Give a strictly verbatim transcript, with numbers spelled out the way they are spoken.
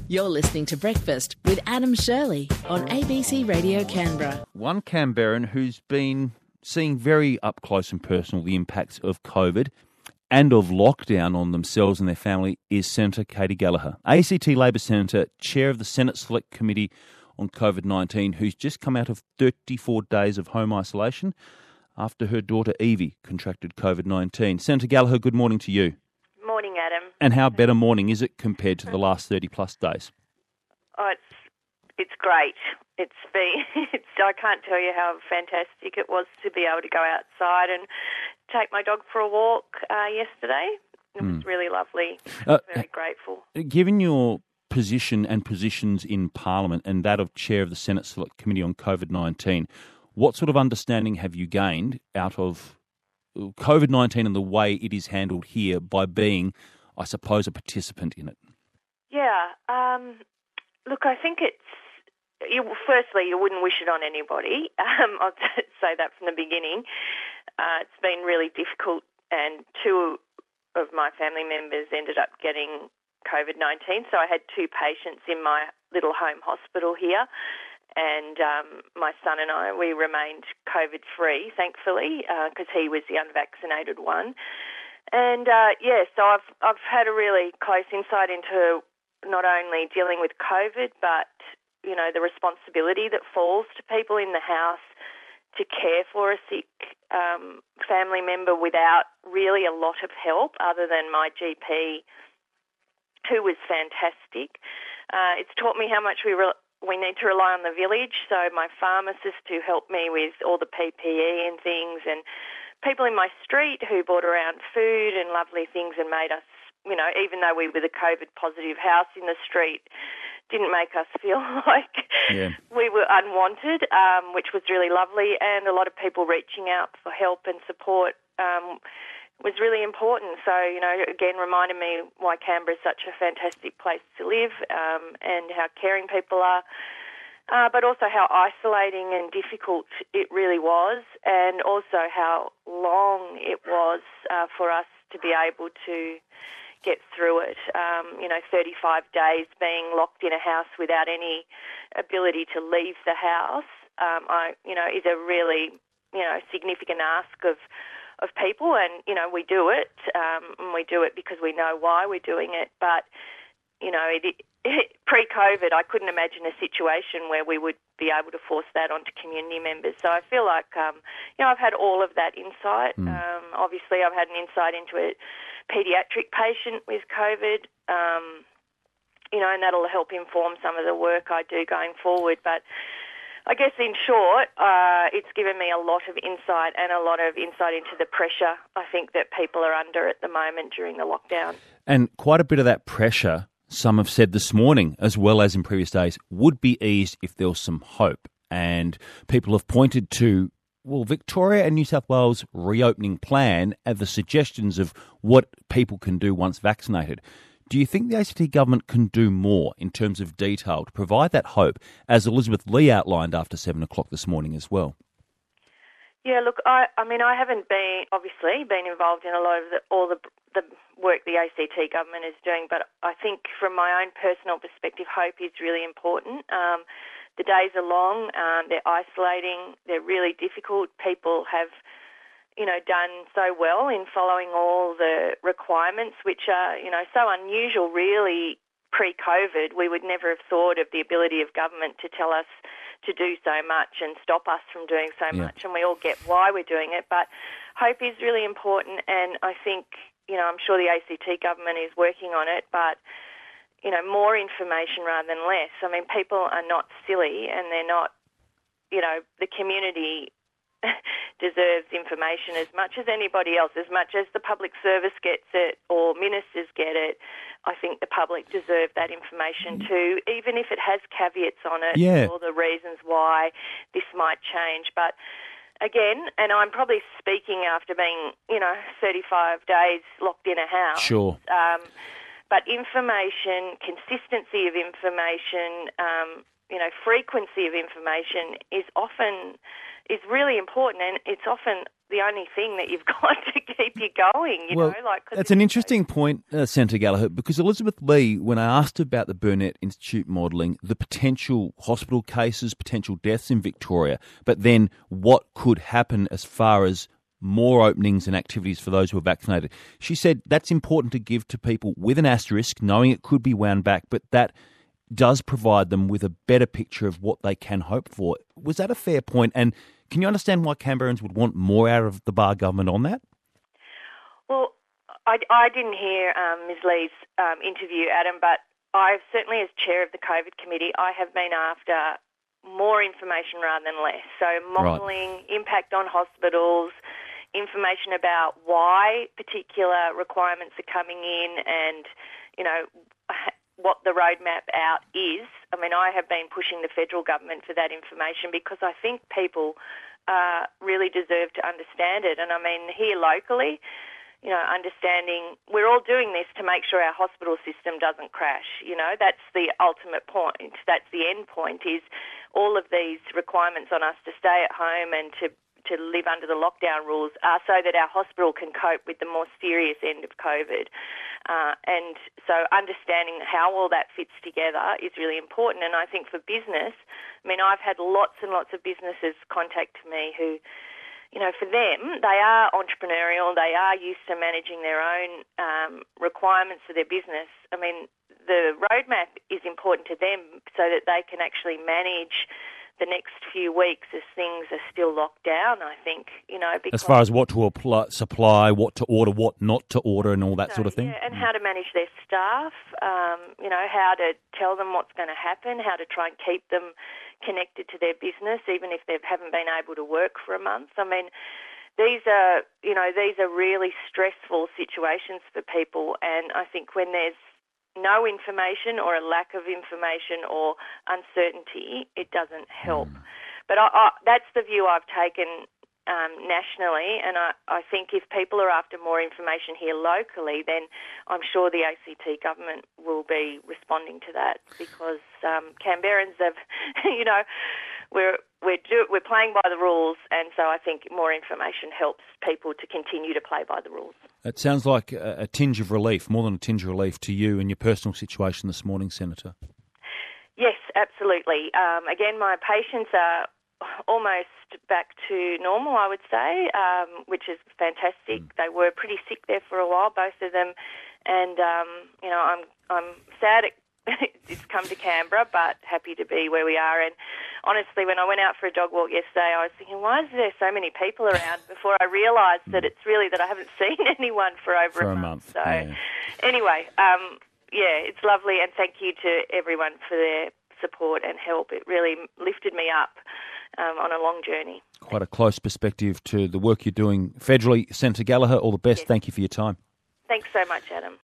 You're listening to Breakfast with Adam Shirley on A B C Radio Canberra. One Canberran who's been seeing very up close and personal the impacts of COVID and of lockdown on themselves and their family is Senator Katy Gallagher, A C T Labor Senator, Chair of the Senate Select Committee on COVID nineteen, who's just come out of thirty-four days of home isolation after her daughter Evie contracted COVID nineteen. Senator Gallagher, good morning to you. Morning, Adam. And how better morning is it compared to the last thirty plus days? Oh, it's it's great. It's been. It's, I can't tell you how fantastic it was to be able to go outside and take my dog for a walk uh, yesterday. It was mm. really lovely. Uh, Very grateful. Given your position and positions in Parliament and that of Chair of the Senate Select Committee on COVID nineteen, what sort of understanding have you gained out of COVID nineteen and the way it is handled here by being, I suppose, a participant in it? Yeah. Um, look, I think it's, you, firstly, you wouldn't wish it on anybody. Um, I'll say that from the beginning. Uh, it's been really difficult, and two of my family members ended up getting COVID nineteen. So I had two patients in my little home hospital here. And um, my son and I, we remained COVID-free, thankfully, because uh, he was the unvaccinated one. And, uh, yeah, so I've I've had a really close insight into not only dealing with COVID, but, you know, the responsibility that falls to people in the house to care for a sick um, family member without really a lot of help other than my G P, who was fantastic. Uh, it's taught me how much we re- we need to rely on the village, so my pharmacist who helped me with all the P P E and things, and people in my street who brought around food and lovely things and made us, you know, even though we were the COVID-positive house in the street, didn't make us feel like yeah. we were unwanted, um, which was really lovely, and a lot of people reaching out for help and support um, was really important. So, you know, again, reminded me why Canberra is such a fantastic place to live um, and how caring people are, uh, but also how isolating and difficult it really was, and also how long it was uh, for us to be able to get through it. Um, you know, thirty-five days being locked in a house without any ability to leave the house, um, I, you know, is a really, you know, significant ask of of people, and, you know, we do it, um, and we do it because we know why we're doing it, but, you know, it, it, pre-COVID, I couldn't imagine a situation where we would be able to force that onto community members. So I feel like, um, you know, I've had all of that insight. Mm. Um, obviously, I've had an insight into a paediatric patient with COVID, um, you know, and that'll help inform some of the work I do going forward, but I guess in short, uh, it's given me a lot of insight and a lot of insight into the pressure I think that people are under at the moment during the lockdown. And quite a bit of that pressure, some have said this morning, as well as in previous days, would be eased if there was some hope. And people have pointed to, well, Victoria and New South Wales reopening plan and the suggestions of what people can do once vaccinated. Do you think the A C T government can do more in terms of detail to provide that hope, as Elizabeth Lee outlined after seven o'clock this morning as well? Yeah, look, I, I mean, I haven't been, obviously, been involved in a lot of the, all the, the work the A C T government is doing, but I think from my own personal perspective, hope is really important. Um, the days are long, um, they're isolating, they're really difficult. People have, you know, done so well in following all the requirements, which are, you know, so unusual really pre-COVID. We would never have thought of the ability of government to tell us to do so much and stop us from doing so yeah. much, and we all get why we're doing it. But hope is really important, and I think, you know, I'm sure the A C T government is working on it, but, you know, more information rather than less. I mean, people are not silly, and they're not, you know, the community deserves information as much as anybody else, as much as the public service gets it or ministers get it. I think the public deserve that information too, even if it has caveats on it, yeah. or the reasons why this might change. But again, and I'm probably speaking after being, you know, thirty-five days locked in a house. Sure. Um, but information, consistency of information, um, you know, frequency of information is often is really important, and it's often the only thing that you've got to keep you going, you well, know. Like, that's an interesting point, uh, Senator Gallagher, because Elizabeth Lee, when I asked about the Burnett Institute modelling, the potential hospital cases, potential deaths in Victoria, but then what could happen as far as more openings and activities for those who are vaccinated, she said that's important to give to people with an asterisk, knowing it could be wound back, but that does provide them with a better picture of what they can hope for. Was that a fair point? And can you understand why Canberrans would want more out of the Barr government on that? Well, I, I didn't hear um, Miz Lee's um, interview, Adam, but I certainly, as chair of the COVID committee, I have been after more information rather than less. So modelling, right. Impact on hospitals, information about why particular requirements are coming in and, you know, what the roadmap out is. I mean, I have been pushing the federal government for that information because I think people uh, really deserve to understand it. And I mean, here locally, you know, understanding we're all doing this to make sure our hospital system doesn't crash. You know, that's the ultimate point. That's the end point, is all of these requirements on us to stay at home and to to live under the lockdown rules are so that our hospital can cope with the more serious end of COVID. Uh, and so understanding how all that fits together is really important. And I think for business, I mean, I've had lots and lots of businesses contact me who, you know, for them, they are entrepreneurial, they are used to managing their own um, requirements for their business. I mean, the roadmap is important to them so that they can actually manage the next few weeks as things are still locked down, I think, you know. Because as far as what to apply, supply, what to order, what not to order and all that so, sort of thing? Yeah, and how to manage their staff, um, you know, how to tell them what's going to happen, how to try and keep them connected to their business even if they haven't been able to work for a month. I mean, these are, you know, these are really stressful situations for people, and I think when there's no information or a lack of information or uncertainty, it doesn't help. Mm. But I, I, that's the view I've taken um, nationally, and I, I think if people are after more information here locally, then I'm sure the A C T government will be responding to that, because um, Canberrans have, you know, we're we're do, we're playing by the rules, and so I think more information helps people to continue to play by the rules. It sounds like a, a tinge of relief, more than a tinge of relief to you and your personal situation this morning, Senator. Yes, absolutely. Um, again, my patients are almost back to normal, I would say, um, which is fantastic. Mm. They were pretty sick there for a while, both of them, and um, you know, I'm I'm sad it, it's come to Canberra, but happy to be where we are. And honestly, when I went out for a dog walk yesterday, I was thinking, why is there so many people around? Before I realised that it's really that I haven't seen anyone for over for a, a month. month. So yeah. anyway, um, yeah, it's lovely, and thank you to everyone for their support and help. It really lifted me up um, on a long journey. Quite a close perspective to the work you're doing federally. Senator Gallagher, all the best. Yes. Thank you for your time. Thanks so much, Adam.